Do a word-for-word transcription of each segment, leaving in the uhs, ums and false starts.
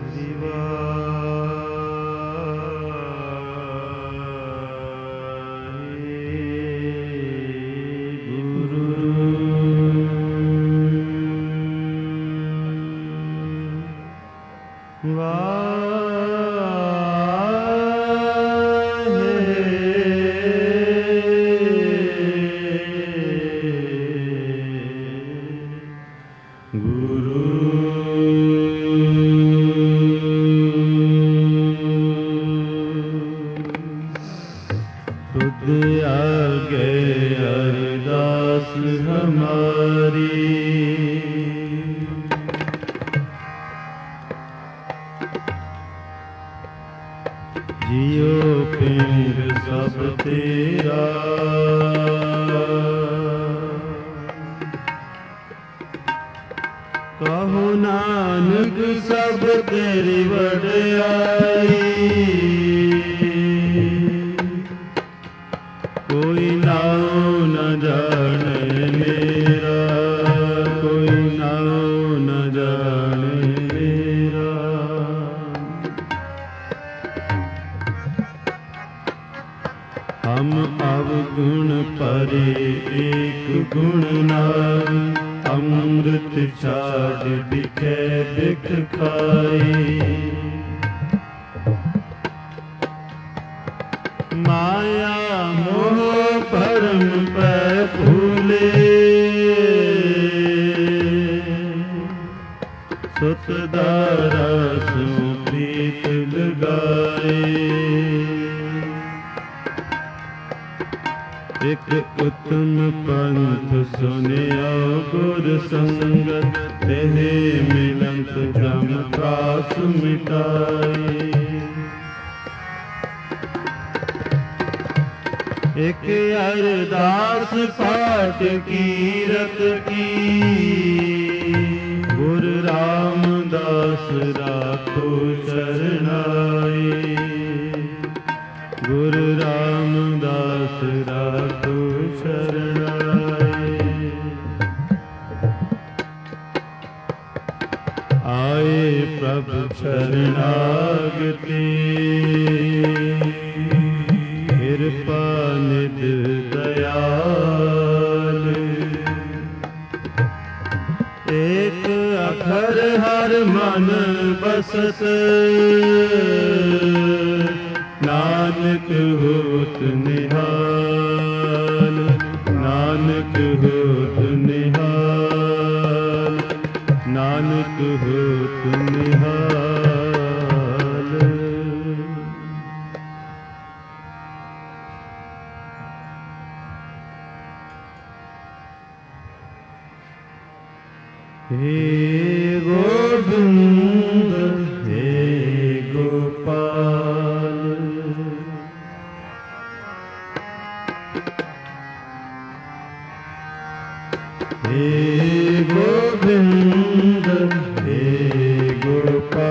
Govinda, He Gopal.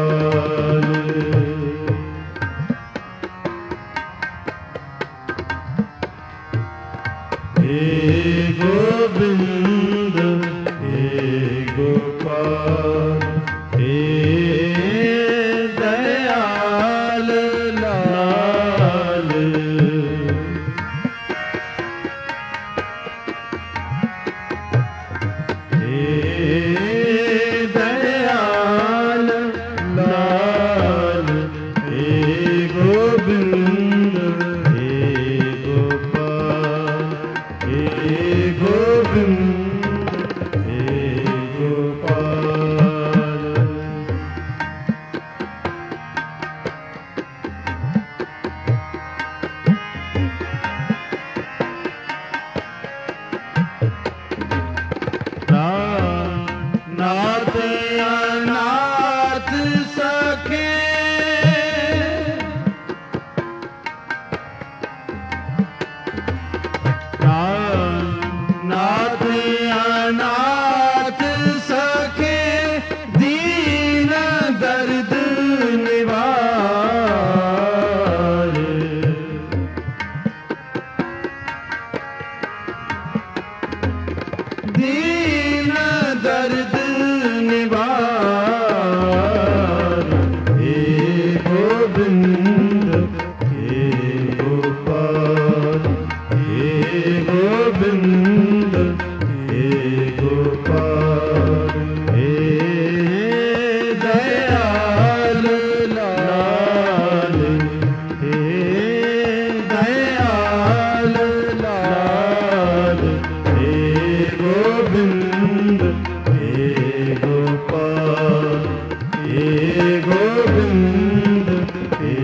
हे गोविंद हे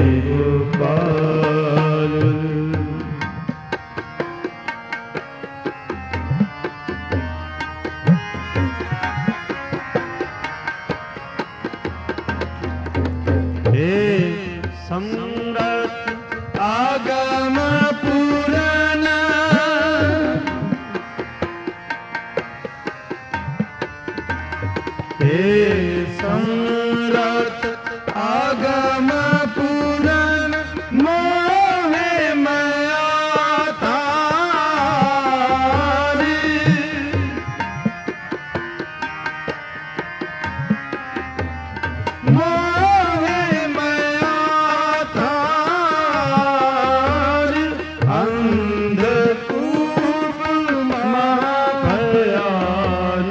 गोपाल। हे सम्राट आगम पूरन, हे सम्राट आगम पूरन, मोहे माया तारी। मोहे माया तारी, अंधकूप महाभयान।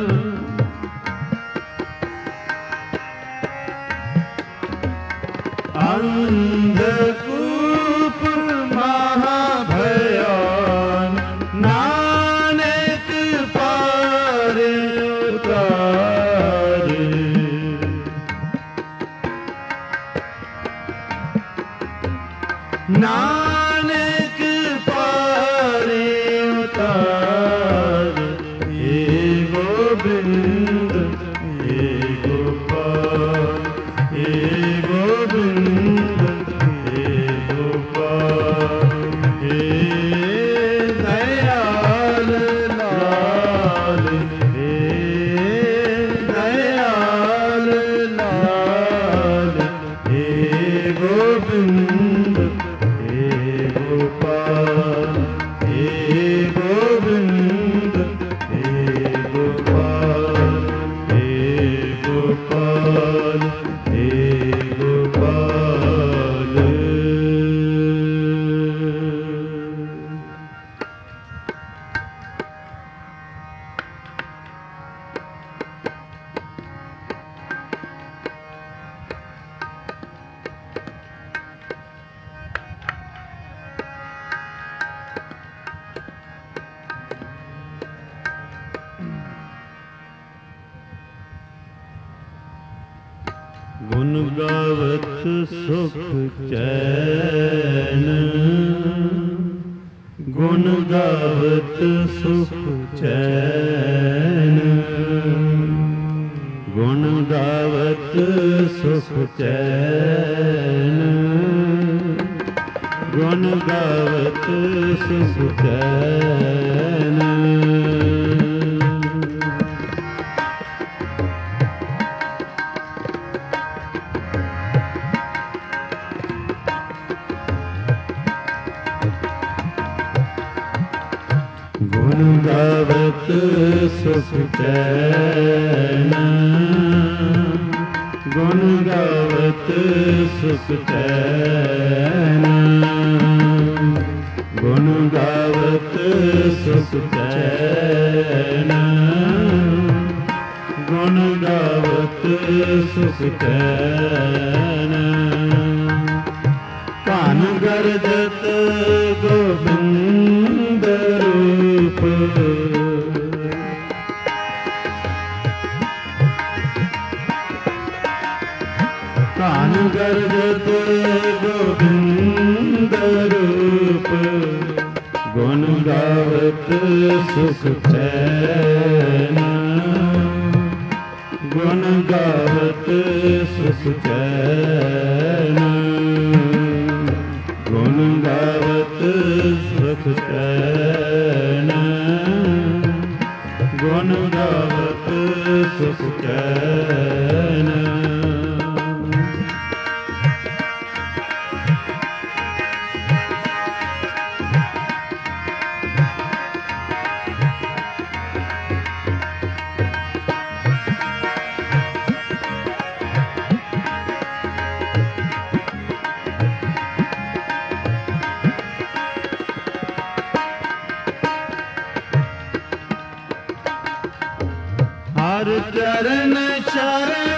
अंधकूप महाभयान, नानक पार उतारे। नानक पार उतारे। हे गोविंद हे गोपाल, हे गोविंद हे गोपाल। हे दयाल लाल, हे दयाल लाल, हे गोविंद हे गोपाल, हे गोविंद हे गोपाल, हे गोपाल हे गोपाल। गुण गावत सुख चैन, गुण गावत सुख चैन, गुण गावत सुख चैन, गुण गावत सुख चैन। गुण गावत सुख चैन, गुण गावत सुख चैन, गुण गावत सुख चैन, गुण गावत सुख चैन। कान गरजत गोविंद रूप, कान गरजत गोविंद रूप, गुण गावत सुख चैन, गुण गावत सुख चैन, गुण गावत सुख चैन, गुण गावत सुख चैन। हर चरण शरण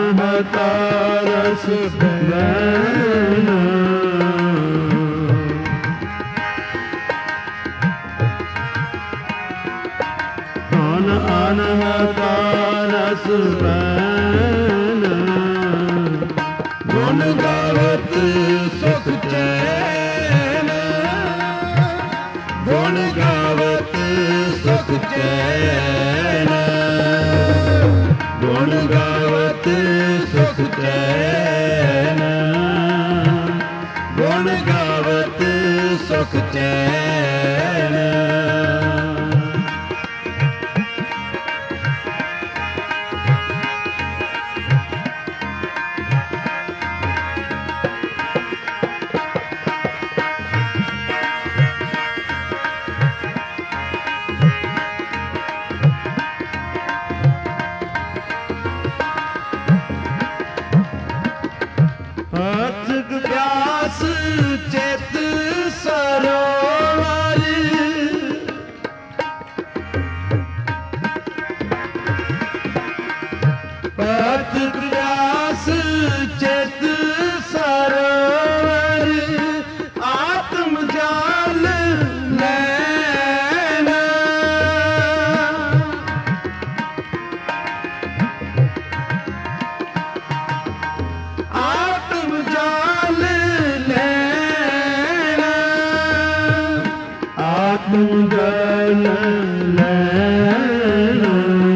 ਅਨਹਤਾ ਰਸ ਬੈਨਾ ਧਨ ਅਨਹਤਾ ਰਸ ਬੈਨਾ ਗੁਣ ਗਾਵਤ ਸੁਖ ਚੈਨ ਗੁਣ ਗਾਵਤ ਸੁਖ ਚੈਨ ਗੁਣ ਗਾਵਤ ਸੁਖ ਚੈਨ ਗੁਣ ਗਾਵਤ ਸੁਖ ਚੈਨ ਅਥਕ ਪਿਆਸ ਚਿਤ ਸਰੋਵਰ ਅਥਕ ਪਿਆਸ ਚਿਤ ਸਰੋਵਰ ਆਤਮ ਜਾਲ ਲੈਣਾ ਆਤਮ ਜਾਲ ਲੈਣਾ ਆਤਮ ਜਾਲ ਲੈਣਾ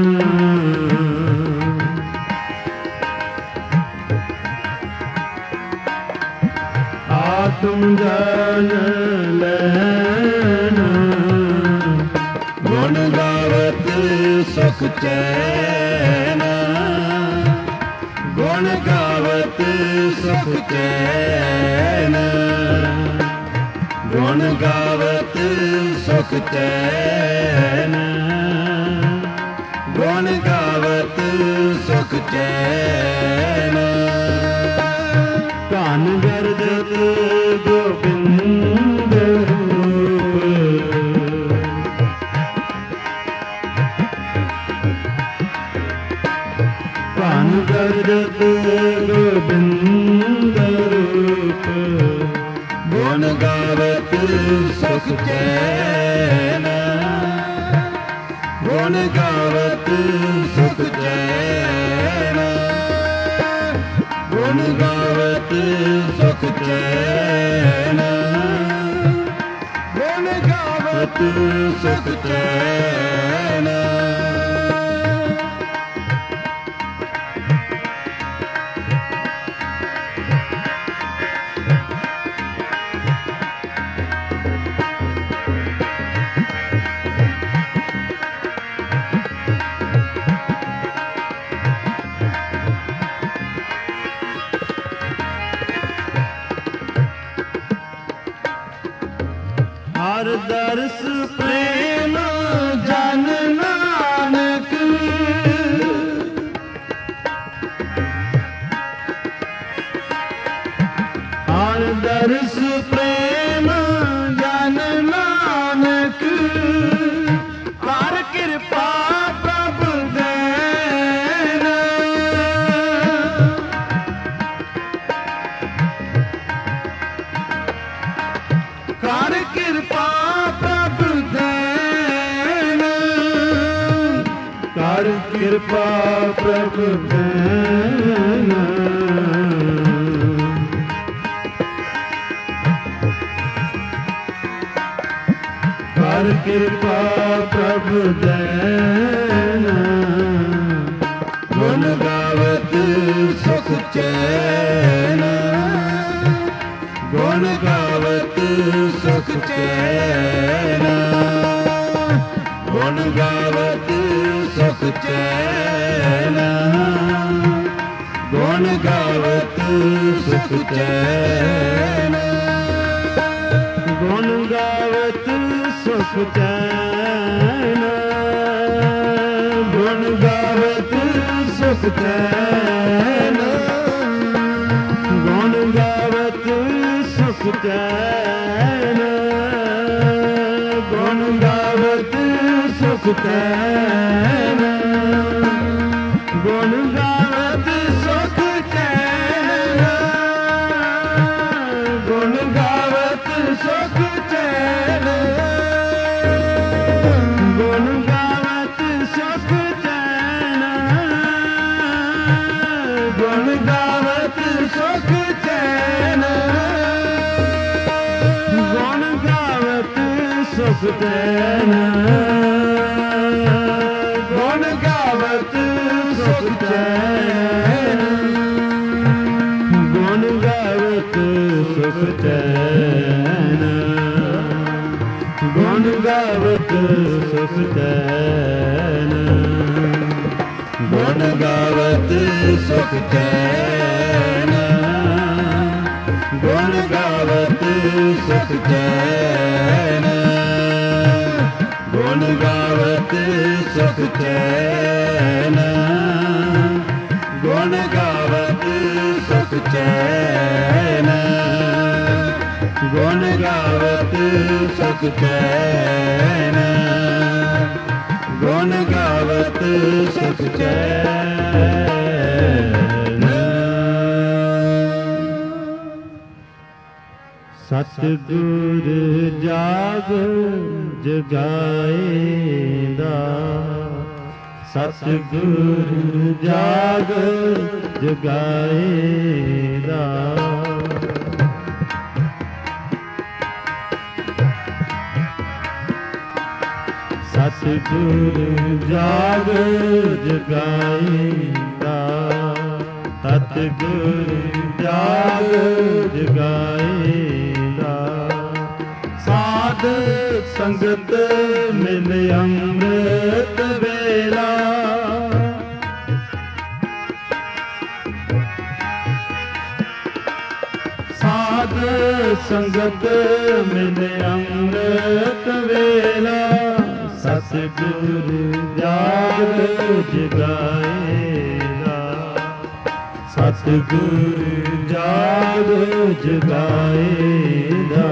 ਆਤਮ ਜਾਲ ਲੈਣਾ ਗੁਣ ਗਾਵਤ ਸੁਖ ਚੈਨ ਗੁਣ ਗਾਵਤ ਸੁਖ ਚੈਨ ਗੁਣ ਗਾਵਤ ਸੁਖ ਚੈਨ ਗੁਣ ਗਾਵਤ ਸੁਖ ਚੈਨ ਧਨ ਗਰਜਤ ਗੋਬਿੰਦ ਰੂਪ ਧਨ ਗਰਜਤ ਗੋਬਿੰਦ ਰੂਪ ਗੁਣ ਗਾਵਤ ਸੁਖ ਚੈਨ ਗੁਣ ਗਾਵਤ ਸੁਖ ਚੈਨ ਗੁਣ ਗਾਵਤ ਸੁਖ ਚੈਨ ਗੁਣ ਗਾਵਤ ਸੁਖ ਚੈਨ ਹਰ ਦਰਸ ਪ੍ਰੇਮ ਜਨ ਨਾਨਕ ਹਰ ਦਰਸ ਪ੍ਰੇਮ ਜਨ ਨਾਨਕ ਕਰ ਕਿਰਪਾ ਪ੍ਰਭ ਦੇਨ ਕਰ ਕਿਰਪਾ ਪ੍ਰਭ ਦੇਨ ਕਰ ਕਿਰਪਾ ਪ੍ਰਭ ਦੇਨ ਕਰ ਕਿਰਪਾ ਪ੍ਰਭ ਦੇਨ ਗੁਣ ਗਾਵਤ ਸੁਖ ਚੈਨ ਗੁਣ ਗਾਵਤ ਸੁਖ ਚੈਨ ਗੁਣ ਗਾਵਤ ਸੁਖ ਚੈਨ ਗੁਣ ਗਾਵਤ ਸੁਖ ਚੈਨ ਗੁਣ ਗਾਵਤ ਸੁਖ ਚੈਨ ਗੁਣ ਗਾਵਤ ਸੁਖ ਚੈਨ ਗੁਣ ਗਾਵਤ ਸੁਖ ਚੈਨ ਗੁਣ ਗਾਵਤ ਸੁਖ ਚੈਨ ਗੁਣ ਗਾਵਤ ਸੁਖ ਸੁਖ ਚੈਨ ਗੁਣ ਗਾਵਤ ਸੁਖ ਚੈਨ ਗੁਣ ਗਾਵਤ ਸੁਖ ਚੈਨ ਗੁਣ ਗਾਵਤ ਸੁਖ ਚੈਨ ਗੁਣ ਗਾਵਤ ਸੁਖ ਚੈਨ ਗੁਣ ਗਾਵਤ ਸੁਖ ਚੈਨ ਗੁਣ ਗਾਵਤ ਸੁਖ ਚੈਨ ਗੁਣ ਗਾਵਤ ਸੁਖ ਚੈਨ ਗੁਣ ਗਾਵਤ ਸੁਖ ਚੈਨ ਗੁਣ ਗਾਵਤ ਸੁਖ ਚੈਨ। ਸਤਿਗੁਰ ਜਾਗ ਜਗਾਏਂਦਾ ਸਤਿਗੁਰ ਜਾਗ ਜਗਾਏਂਦਾ ਸਤਿਗੁਰ ਜਾਗ ਜਗਾਏਂਦਾ ਸਤਿਗੁਰ ਜਾਗ ਜਗਾਏਂਦਾ ਸਾਧ ਸੰਗਤ ਮਿਲ ਅੰਮ੍ਰਿਤ ਵੇਲਾ ਸਾਧ ਸੰਗਤ ਮਿਲ ਅੰਮ੍ਰਿਤ ਵੇਲਾ ਸਤਿਗੁਰ ਜਾਗ ਜਗਾਏਂਦਾ ਸਤਿਗੁਰ ਜਾਗ ਜਗਾਏਂਦਾ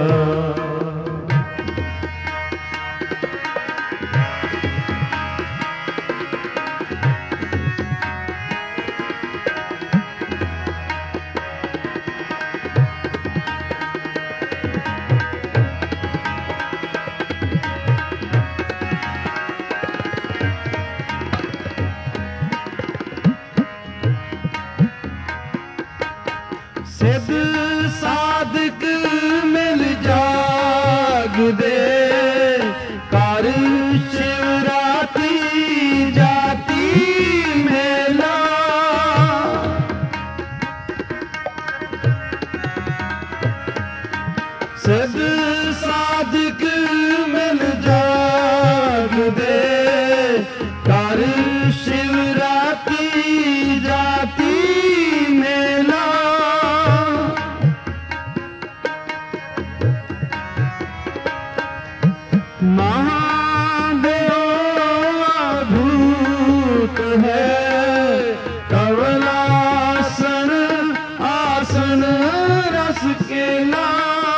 ਸਿੱਧ ਸਾਧਕ ਮਿਲ ਜਾਗਦੇ ਕਰ ਸ਼ਿਵਰਾਤੀ ਜਾਤੀ ਮੇਲਾ ਸਿੱਧ ਸਾਧਕ ਮਿਲ ਜਾਗਦੇ ਕਰ ਸ਼ਿਵਰਾਤੀ ਜਾਤੀ ਮੇਲਾ महादेव अद्भुत है कवलासन आसन रस केला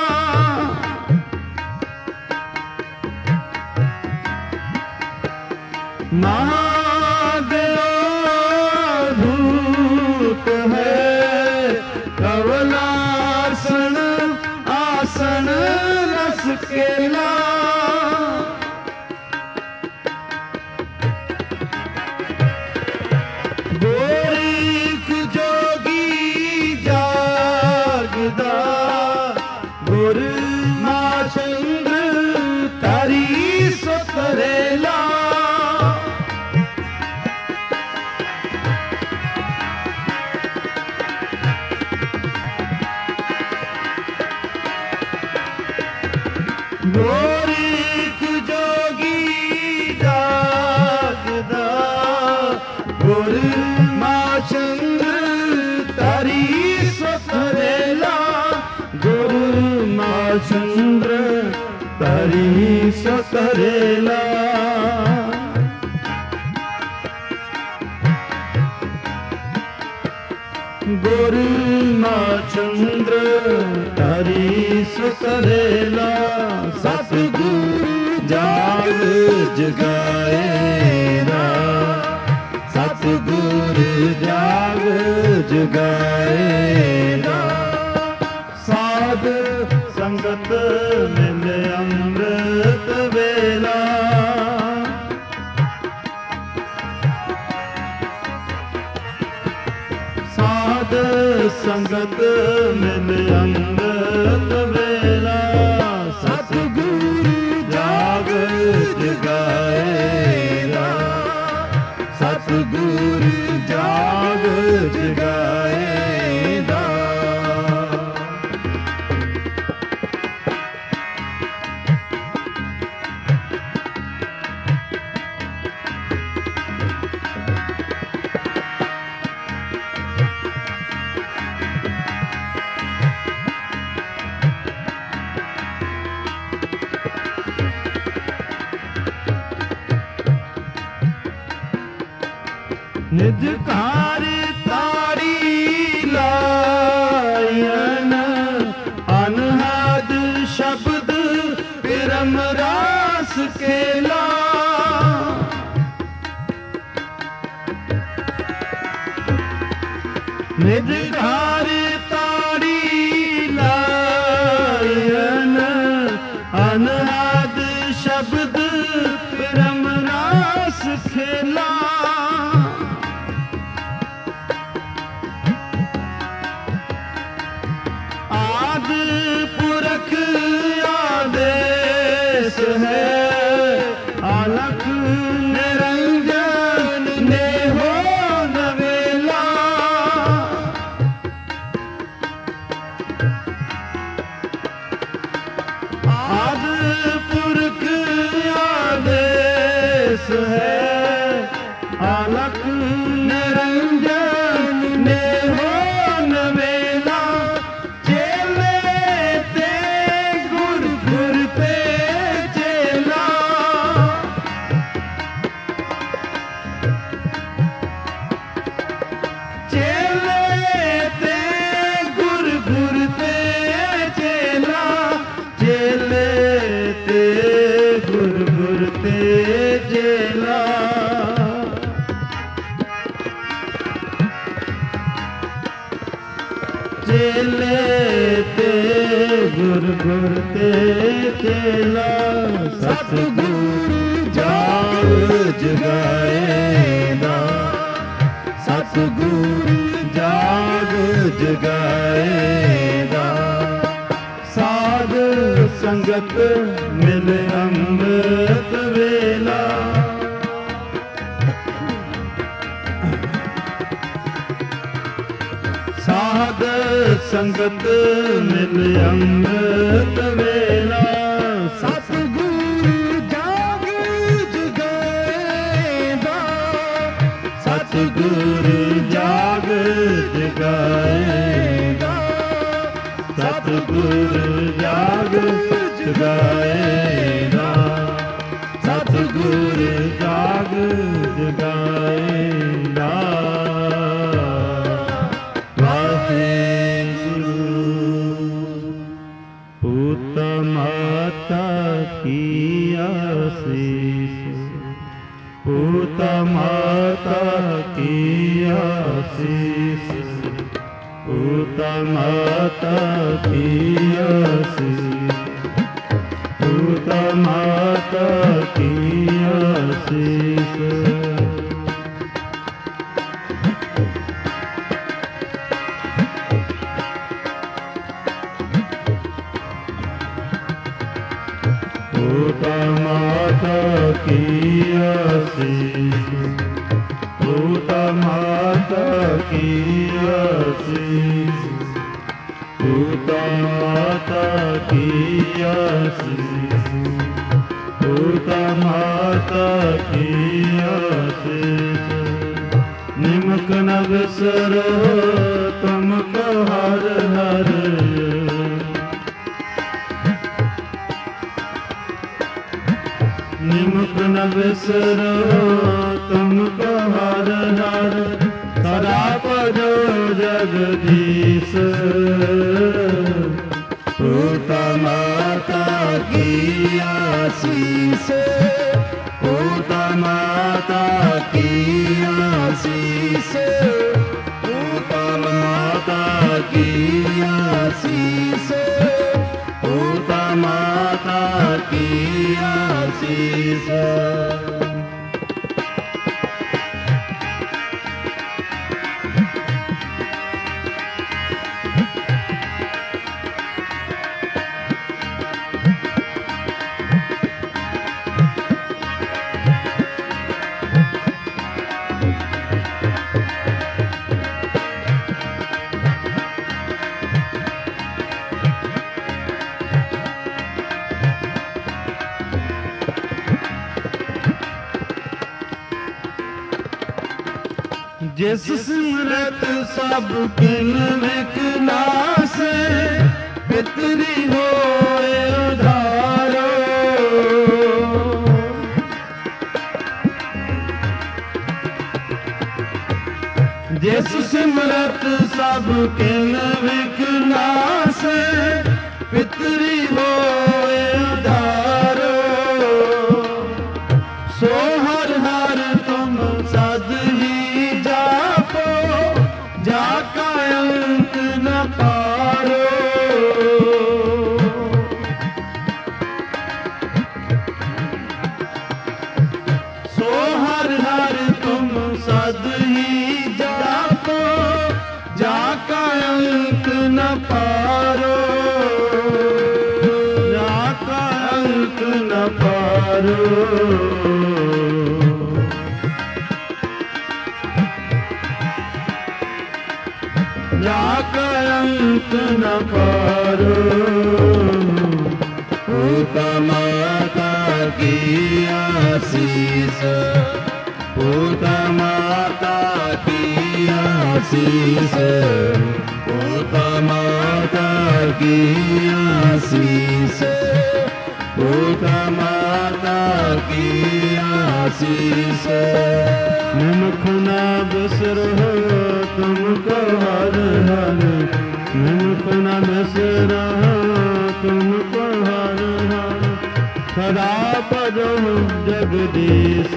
महादेव अद्भुत है कवलासन आसन रस केला गोरीक जोगी जागदा गुर मां चंद्र तारी सुतरेला गोरीक जोगी जागदा गुर मां चंद्र तारी सुतरेला गुर मां चंद्र तारी सुतरेला गुर मां चंद्र तारी सुतरेला सतगुर जाग जगाएगा सतगुर जाग जगाएगा साध संगत मिल अमृत वेला साध संगत मिल अमृत वेला सतगुर जाग ਸਤਿਗੁਰ ਜਾਗ ਜਗਾਏਗਾ। ਨਿਜ ਘਰ ਤਾੜੀ ਲਾਇਨ ਅਨਹਦ ਸ਼ਬਦ ਪਿਰਮ ਰਾਸ ਕੇਲਾ। ਨਿਜ ਘਰ ਤਾੜੀ ਲਾਇਨ ਅਨਹਦ ਸ਼ਬਦ ਪਿਰਮ ਰਾਸ ਖੇਲਾ। पुरख आदेश है अलख निरंजन ने हो नवेला। आद पुरख आदेश है अलख निरंजन ने हो नवेला। चेले ते गुर गुर ते चेला। सतगुरु जाग जगाएगा। सतगुरु जाग जगाएगा। साध संगत मिल अमृत वेला। साध संगत मिल अमृत वेला। सतगुरु जाग जगाएगा। सतगुरु जाग जगाएगा। सतगुरु जाग जगाएगा। सतगुरु जाग जगाएगा। पूत माता की आशीष। पूत माता की आशीष। पूत माता की आशीष। पूत माता की आशीष। पूता माता की आशीष। पूता माता की आशीष। पूता माता की आशीष। पूता माता की आशीष। निमक न बिसरो तुमको हर हर। निमक न बिसरो तुमको हर हर। सदा भजो जगदीश। पूता माता की आशीष। पूता माता की आशीष। पूता माता की आशीष। पूता माता की आशीष। जिस सिमरत सब किन विकनासे, पितरी होए उधारो। जिस सिमरत सब किन विकनासे, पितरी होए उधारो। सो हर हर तुम सद ही जापो, जाका अंत न पारो। सो हर हर तुम सद ही जापो, जाका अंत न पारो। जाका अंत न पारो। जाका अंत न पारो। पूता माता की आशीष, पूता माता की आशीष, पूता माता की आशीष, पूता माता की आशीष। निमख ना बिसरो तुमको हर हर, निमख न बिसरो तुमको हर हर। सदा भजो जगदीश,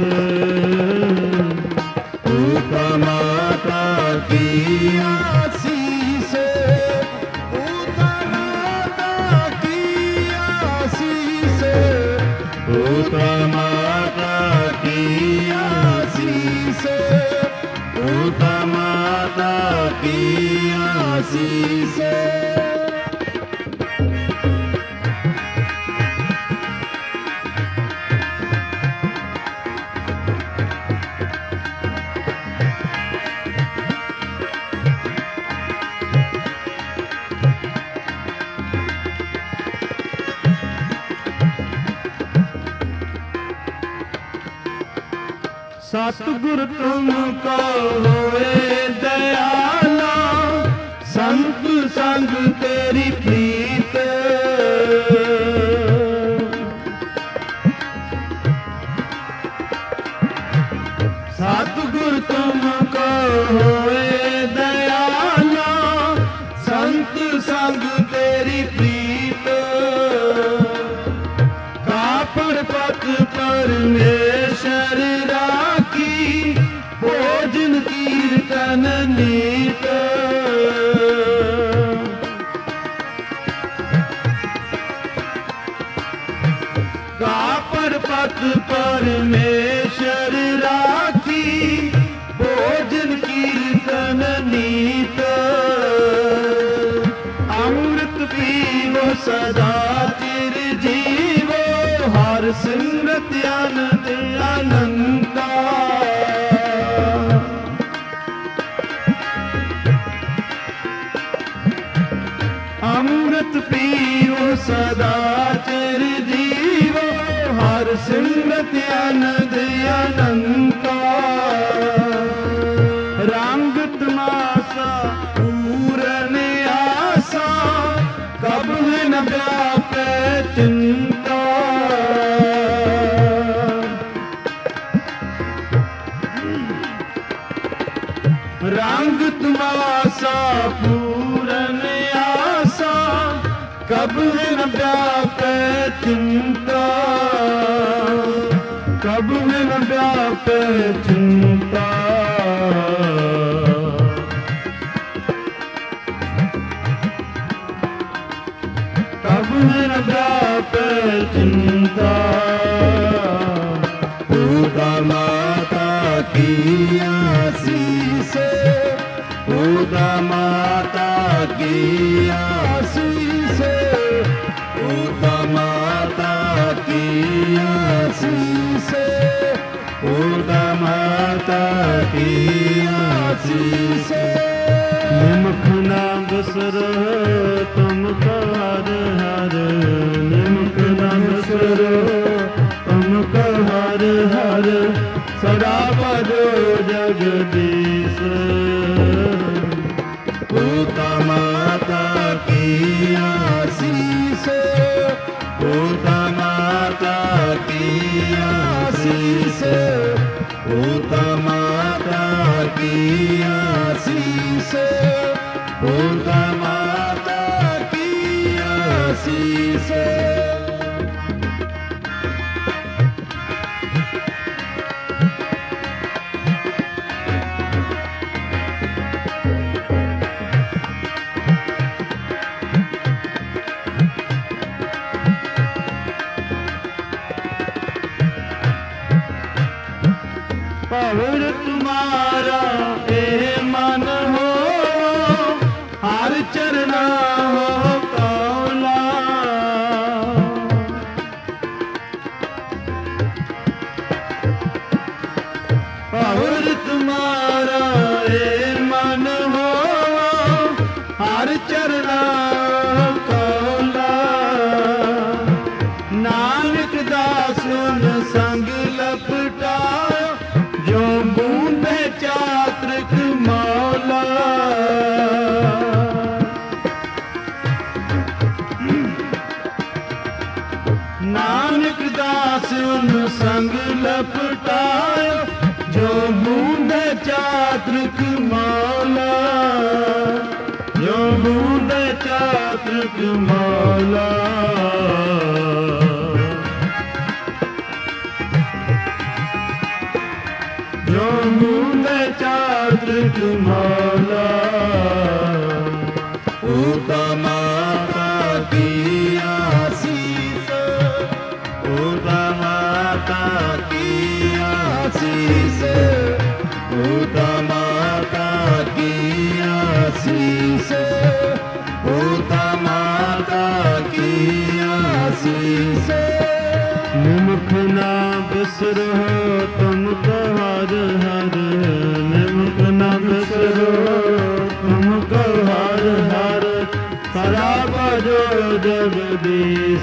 पूता माता की आशीष, पूता माता की आशीष, पूता माता की आशीष, पूता माता की आशीष। सतगुर तुमको होए दयाला, संत संग तेरी प्रीत। सतगुर तुमको होए दयाला, संत संग तेरी प्रीत। कापड़ पत परमेश्वर राखी, भोजन कीर्तन नीत। कापड़ पत परमेश्वर राखी, भोजन कीर्तन नीत। अमृत पीवो सदा चिर जीवो, हर सिमरत आनंद अनंता। अमृत पीओ सदा चिर जीवो, हर सिमरत आनंद अनंता। रंग तमाशा पूरन आशा, कब है न व्यापे चिंता। रंग तमाशा पूरन आशा, कब है न व्यापे चिंता। कब है न व्यापे चिंता। कब है न व्यापे चिंता। पूता माता की आशीष, पूता माता की आशीष, पूता माता की आशीष, पूता माता की आशीष। निमख ना बिसरो तुमको हर हर, निमख ना बिसरो तुमको हर हर। सदा भजो जगदीश, पूता माता की आशीष, पूता माता की आशीष, पूता माता की आशीष, पूता माता की आशीष। पवित्र तुम्हारा ए मन हो, हर चरना हो कौला। पवित्र तुम्हारा ए मन हो, हर चरना हो कौला। नानक दास उन संग लपटा, जो बूंदे चात्रिक मौला। नानक दास उन संग लपटायो, जो बूंदे चात्रिक मौला, जो बूंदे चात्रिक मौला। जो बूंदे चात्रिक मौला। पूता माता की आशीष, पूता माता की आशीष, पूता माता की आशीष, पूता माता की आशीष। निमुख ना बिसरो तुम तो हर हर, निमुख ना बिसरो तुम को हर हर। सदा भजो जगदीश।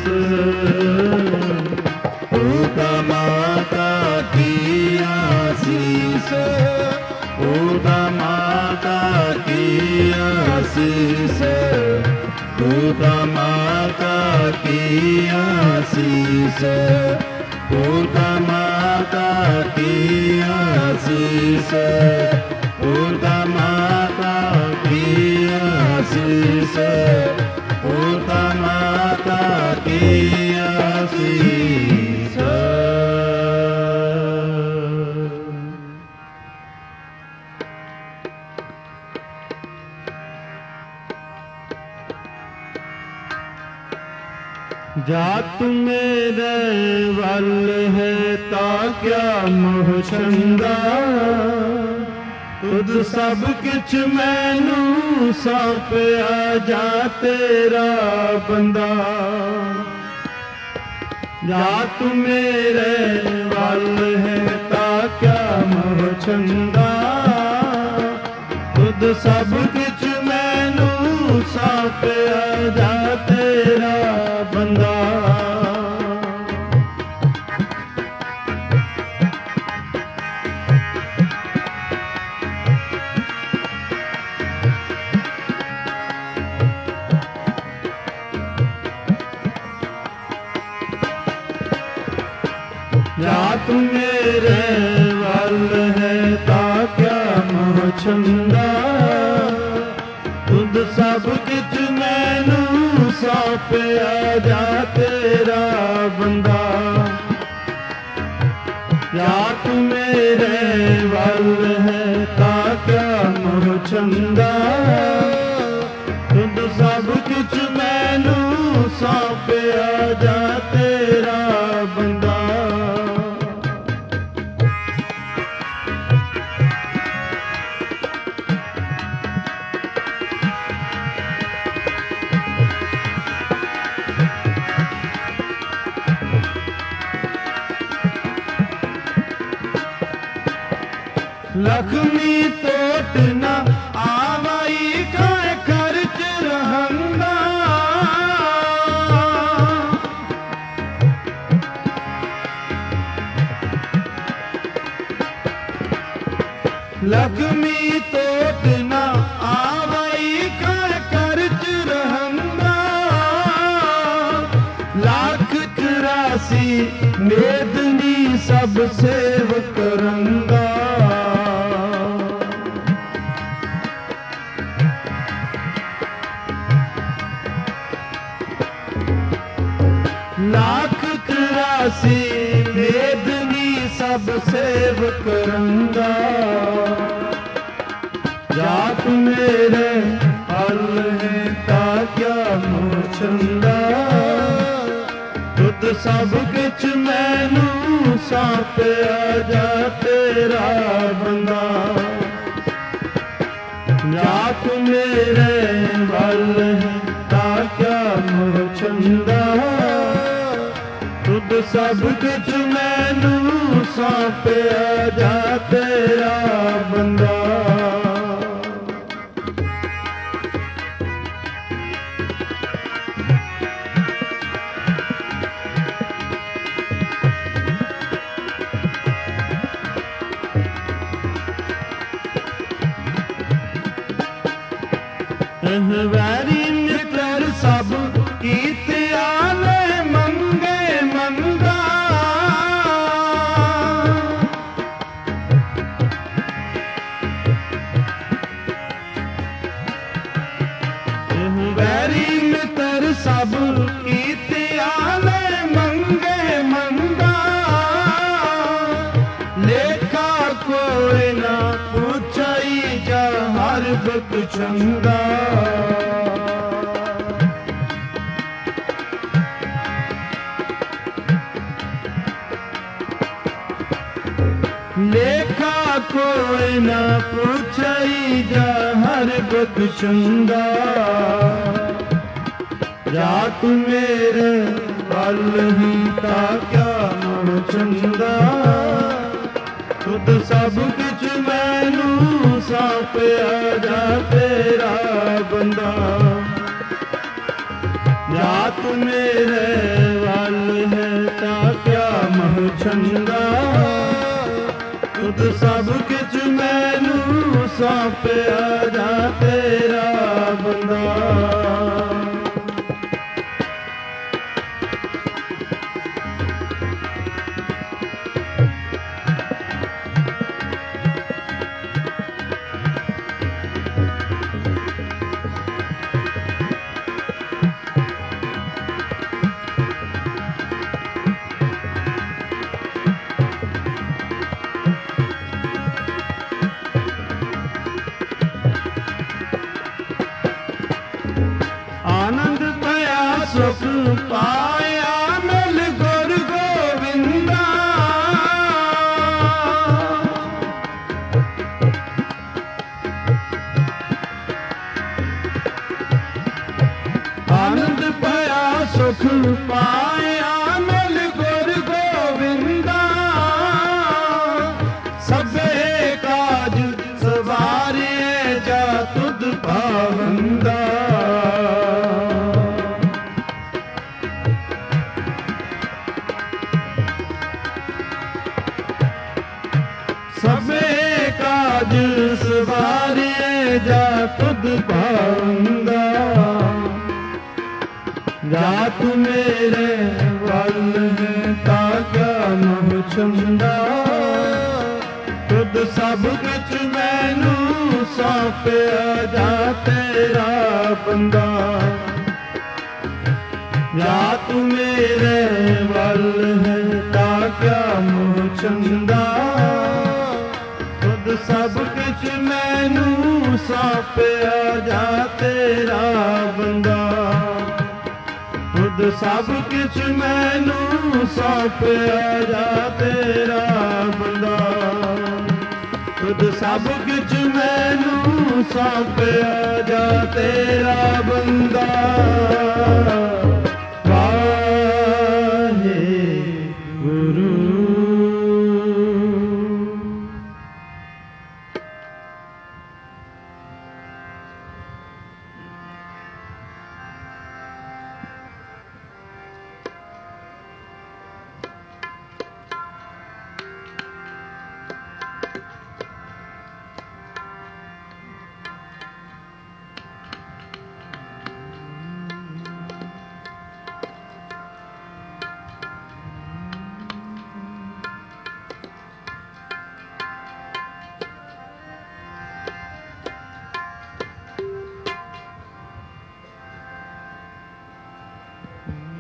पूता माता की आशीष, पूता माता की आशीष, पूता माता की आशीष, पूता माता की आशीष, पूता माता की आशीष, पूता माता की आशीष। जात मेरे वल है ता क्या मोह छंदा, तुद सब किछ मैनू सौंपया जा तेरा बंदा। जात मेरे वल है ता क्या मोह छंदा, तुद सब किछ मैनू सौंपया जा तेरा बंदा। जात मेरे वल है ता क्या मोह छंदा, तुद सब किछ मैनू सौंपया जा तेरा बंदा। जात मेरे वल है ता क्या मोह छंदा, तुद सब किछ मैनू सौंपया जा तेरा बंदा। लक्ष्मी तोट न आवाई का खर्च रहंदा, लक्ष्मी कोई तोट ना आवई कर करच रहंगा लाख चौरासी मेदनी सब सेव करंगा लाख चौरासी मेदनी सब सेव करंगा जात मेरे हल है ता क्या मोचंदा तुद सब किछ मैनू सौंपिया जा तेरा बंदा जात मेरे हल है ता क्या मोचंदा तुद सब कुछ मैनू सौंपिया जा तेरा बंदा वैरी मित्र सब कीते आले मंगे मंगा वैरी मित्र सब कीते आले मंगे मंगा लेखा कोई ना पूछाई जा हर बक चंगा लेखा कोई ना पूछाई जा हर बख्शंदा जात मेरे बल ही ता क्या मोचंदा खुद सब कुछ मैनू सौंपिया जा तेरा बंदा जात मेरे बल है ता क्या मोचंदा खुद सब किछ मैनू सौंपिया जा तेरा बंदा आनंद पाया सुख पाया मिल गुर गोविंदा आनंद पाया सुख पाया मिल गुर गोविंदा सबे काज सवारे जा तुद पावंदा सबे काज सवारे जा तुद पावंदा जात मेरे वल है ता क्या मोचंदा तुद सब कुछ मैनू सौंपिया जा तेरा बंदा जात मेरे वल है ता क्या मोचंदा खुद सब कुछ मैनू सौंपिया जा तेरा बंदा खुद सब कुछ मैनू सौंपिया जा तेरा बंदा खुद सब कुछ मैनू सौंपिया जा तेरा बंदा वाहे गुरु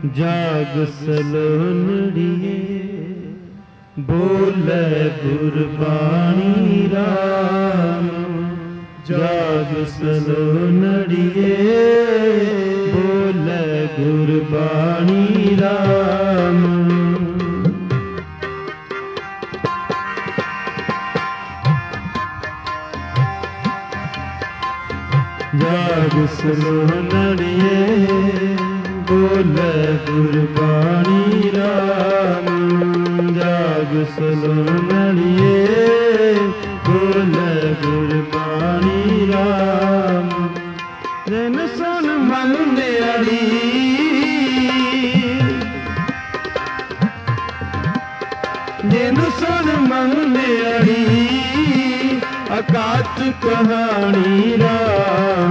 जाग सलोनड़िए बोले गुरबाणी राम। जाग सलोनड़िए बोले गुरबाणी राम। जाग सलोनड़िए बोले गुरबाणी राम। जाग सलोनड़िए बोले गुरबाणी राम। जिन सुन मन नियारी जिन सुन मन नियारी अकात कहानी राम।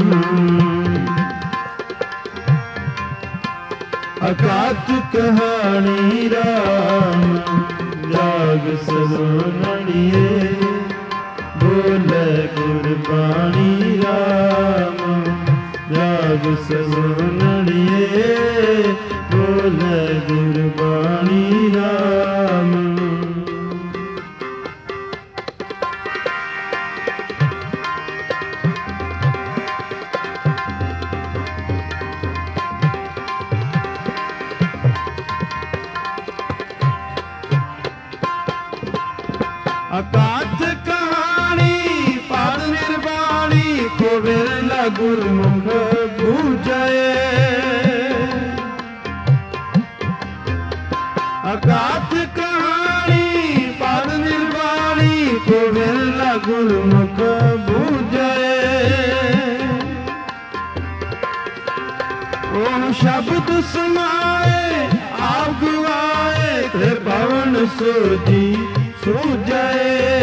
अकात कहानी राम। जाग सलोनड़िए बोले गुरबाणी राम। जाग सलोनड़िए बोले गुरबाणी राम। अकाथ कहानी पाद निर्वाणी को विरला गुरमुख बूझे। अकाथ कहानी पाद निर्वाणी को विरला गुरमुख बूझे। ओ शब्द समाए आप गवाए ते पवन सोजी सूझे।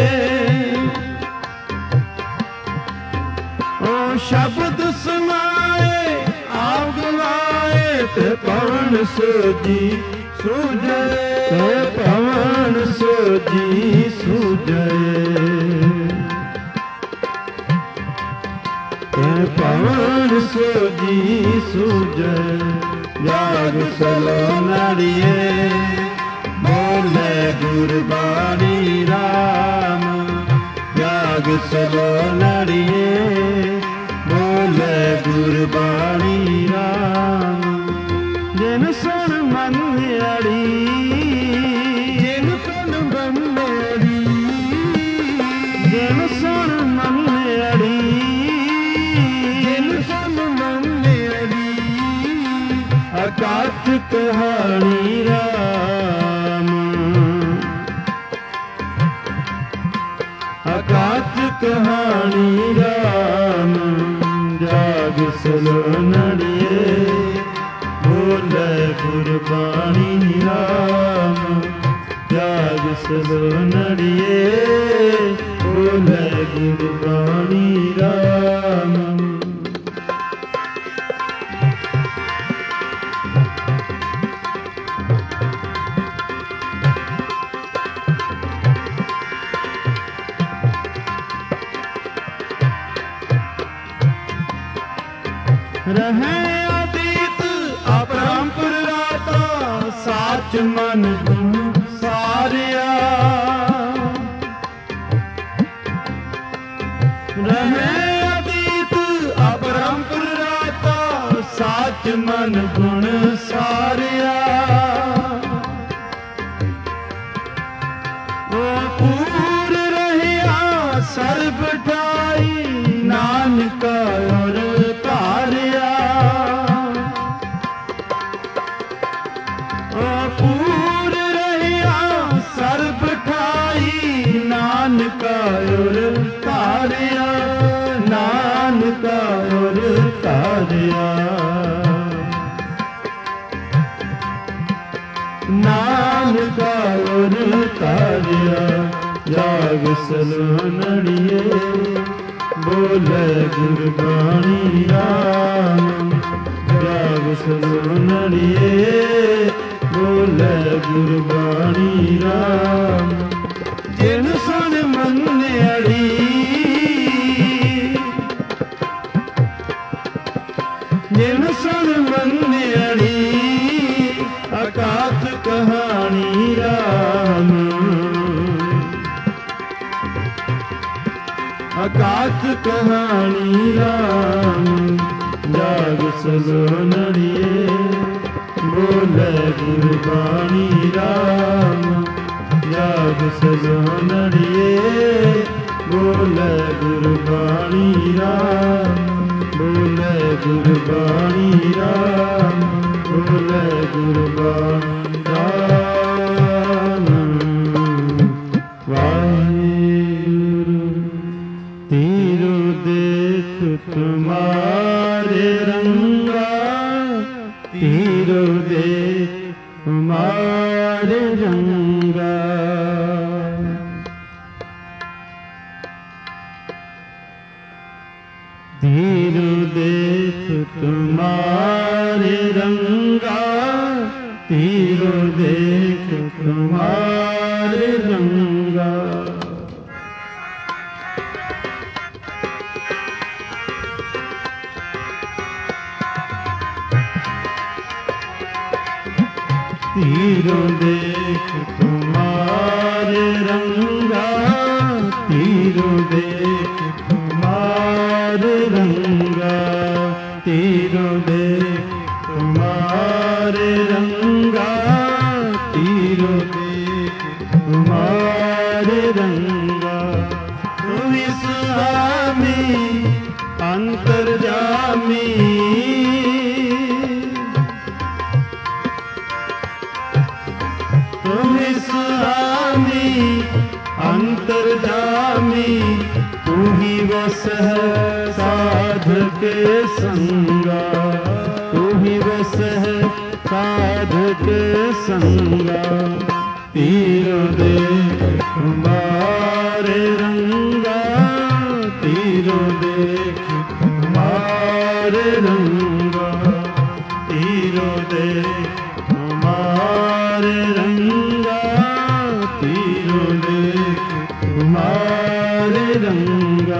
ओ शब्द समाए आप गवाए ते पवन सोजी सूझे। ते पवन सोजी सूझे। ते पवन सोजी सूझे। जाग सलोनड़िए बोले गुरबाणी राम। जाग सलोनड़िए बोले गुरबाणी राम। जिन सुन मन अड़ी जिन सुन मन अड़ी जिन सुन मन अड़ी जिन सुन मन अड़ी अकाथ कहानी राम। अकाथ कहानी राम। जाग सलोनड़िए बोले गुरबाणी राम। जाग सलोनड़िए बोले गुरबाणी राम। रहे अतीत अपरंपर राता साच मन गुण सारिया। रहे अतीत अपरंपर राता साच मन गुण सारिया। ओ पूर रहिया सर्ब ठाई नानका और तारिया। पूर रहिया सर्ब ठाई नानका और तारिया। नानका और तारिया। नानका और तारिया। जाग सलोनड़िए बोले गुरबाणी राम। जाग सलोनड़िए बोले गुरबाणी राम। जिन सुन मन अड़ी जिन सुन मन अड़ी गाथ कहानी राम जाग सलोनड़िए बोले गुरबाणी राम जाग सलोनड़िए बोले गुरबाणी राम बोले गुरबाणी राम बोले गुरबाणी राम वाहिगुरु तीरो देख तुम्हारे रंगा तीरो देख तुम्हारे रंगा तीरो देख तुम्हारे रंगा तीरो देख तुम्हारे रंगा तीरो देख तुम्हारे रंगा तीरो देख तुम्हारे रंगा तीरो देख तुम्हारे रंगा तीरो देख तुम्हारे रंगा तुम स्वामी अंतर्यामी तुम स्वामी अंतर्यामी तू ही वस है साधक संगा तू ही वस है साधक संगा तीरो देख तुम्हारे रंगा तीरो देख तुम्हारे रंगा तीरो देख तुम्हारे रंगा तीरो देख तुम्हारे रंगा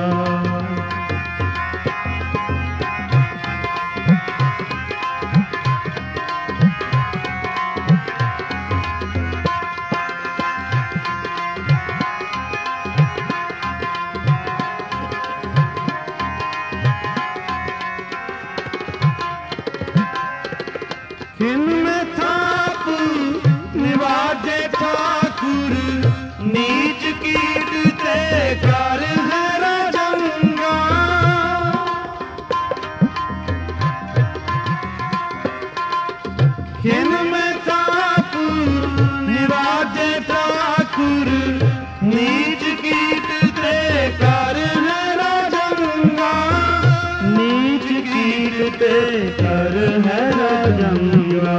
इनमें थाप निवाजे ठाकुर नीच कीटते कर है राजंगा इनमें थाप निवाजे ठाकुर नीच कीटते कर है राजंगा नीच कीटते कर है राजंगा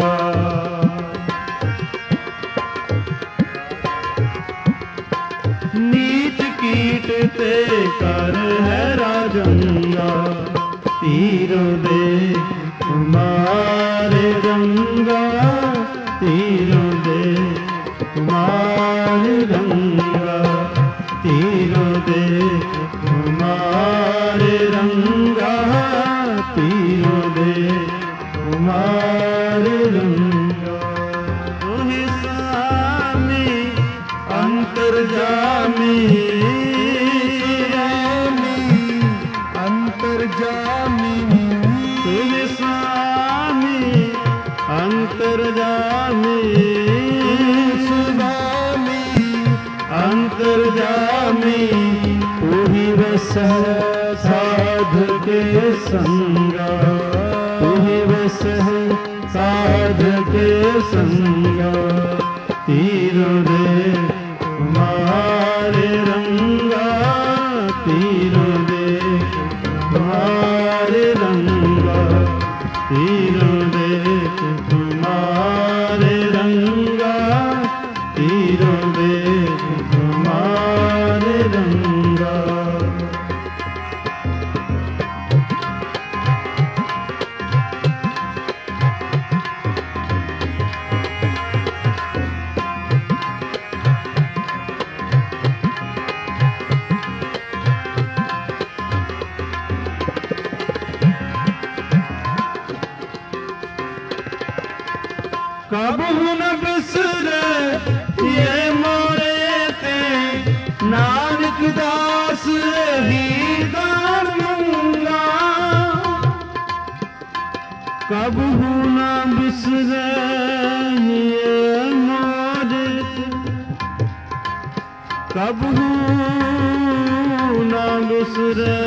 नीच कीटते कर है राजंगा तीरो देख तुम्हारे रंगा तीरो देख तुम्हारे रंगा तीरो देख तुम्हारे रंगा तीरो देख तुम्हारे रंगा तुहि स्वामी अंतर्यामी अंतर्यामी तुहि स्वामी अंतर्यामी स्वामी अंतर्यामी तुहि वस साधक संगा तुहि वस साधक संगा तीरो देख तुम्हारे रंगा तीरो देख तुम्हारे रंगा तीरो देख तुम्हारे रंगा तीरो देख तुम्हारे रंगा कबहू न बिसरे ये मोरे ते नानक दास ही कबहू न बिसरे ये मोरे कबहू न बिसरे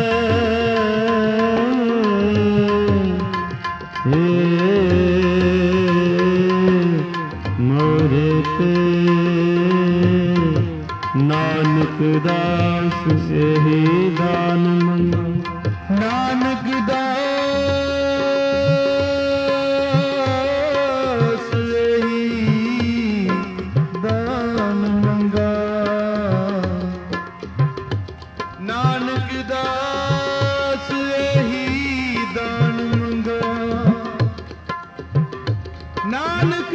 मोरे ते नानक दास यही दान मंगा नानक दास यही दान मंगा नानक दास यही दान मंगा नानक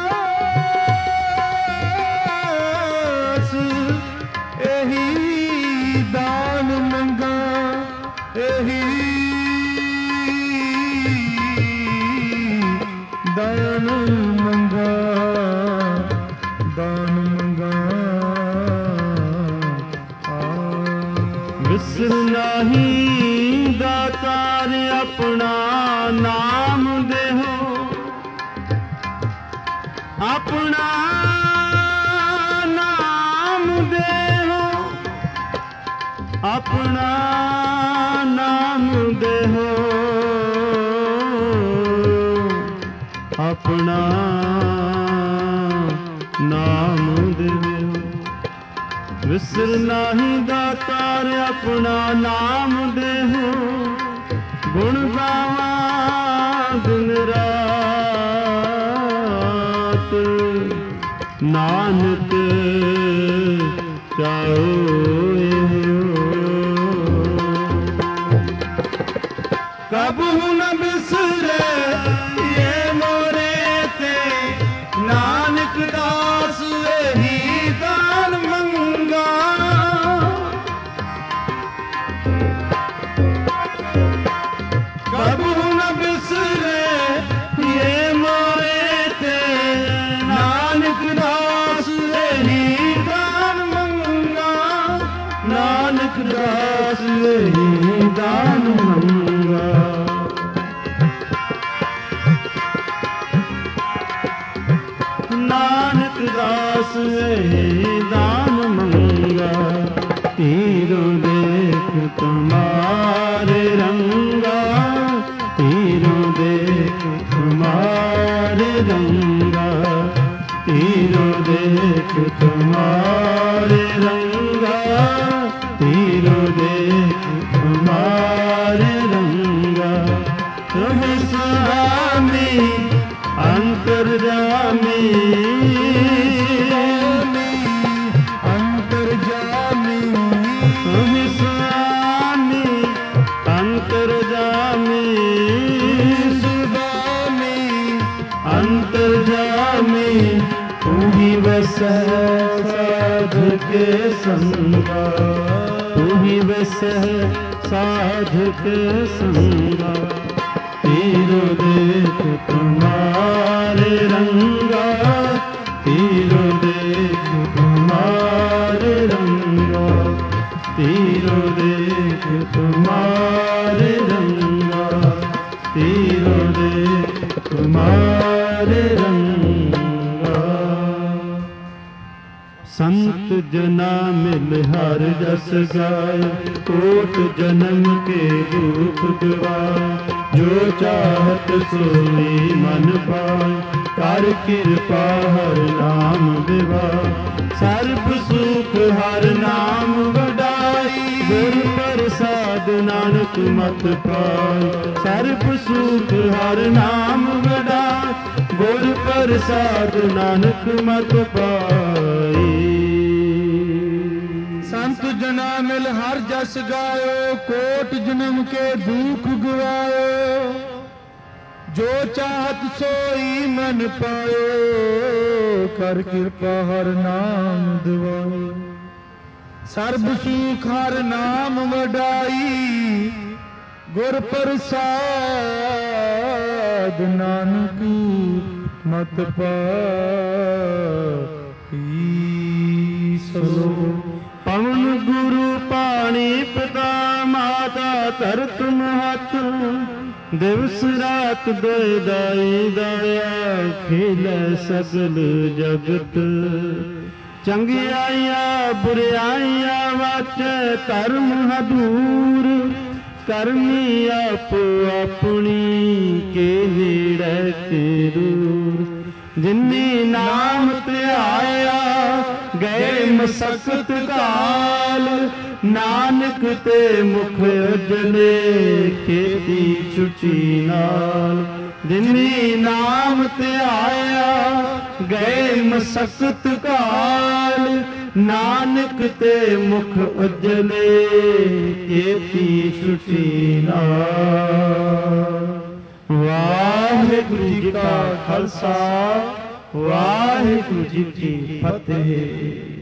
दास यही दान मंगा यही दान मंगा दान मंगा विसर नाही दातार अपना नाम देहो अपना नाम देहो अपना नाम देहो अपना नाम देहो विसर नाही दातार अपना नाम देहो गुण गावा दिन रात नानक चाओ कबहू न बिसरे ये मोरे ते नानक दास यही दान मंगा कबहू न बिसरे ये मोरे ते नानक दास यही दान मंगा नानक दास यही दान मंगा नानक दास यही दान मंगा तीरो देख तुम्हारे रंगा तीरो देख तुम्हारे रंगा तीरो देख तुम्हारे रंगा तीरो देख तुम्हारे रंगा तुम स्वामी अंतर्यामी अंतर्यामी तुम स्वामी अंतर्यामी स्वामी अंतर्यामी तू ही वसै साध के संगा तू ही वसै साध के संगा तीरो देख तुम्हारे रंगा तीरो देख तुम्हारे रंगा तीरो देख तुम्हारे रंगा तीरो देख तुम्हारे रंगा संत जना मिल हर जस गाय कोट जन्म के दुख गवाए जो चाहत सोई मन पाए कर कृपा हर नाम दिवाए सर्ब सुख हर नाम वडाई गुर प्रसाद नानक मत पाए सर्ब सुख हर नाम वडाई गुर प्रसाद नानक मत पाए संत जना मिल हर जस गायो कोट जन्म के दुख गवायो जो चाहत सोई मन पायो कर कृपा हर नाम दिवाओ सर्ब सुख हर नाम वडाई गुर प्रसाद नानक मत पाई सलो पवन गुरु पानी पिता मात का धरत महत, दिवस रात दे दाई दया, खेले सगल जगत। चंगियाइया बुराइया वाचे कर्म हदूर, करनी आप अपनी के नेड़े ते दूर। जिन्नी नाम ध्याया गए मसकत काल, नानक ते मुख उजले खेती छुटी नाल। जिन्नी नाम ध्याया गए मसकत काल, नानक ते मुख उजले खेती छुटी नाल। वाहिगुरु जी का खालसा, वाहिगुरु जी की फतेह।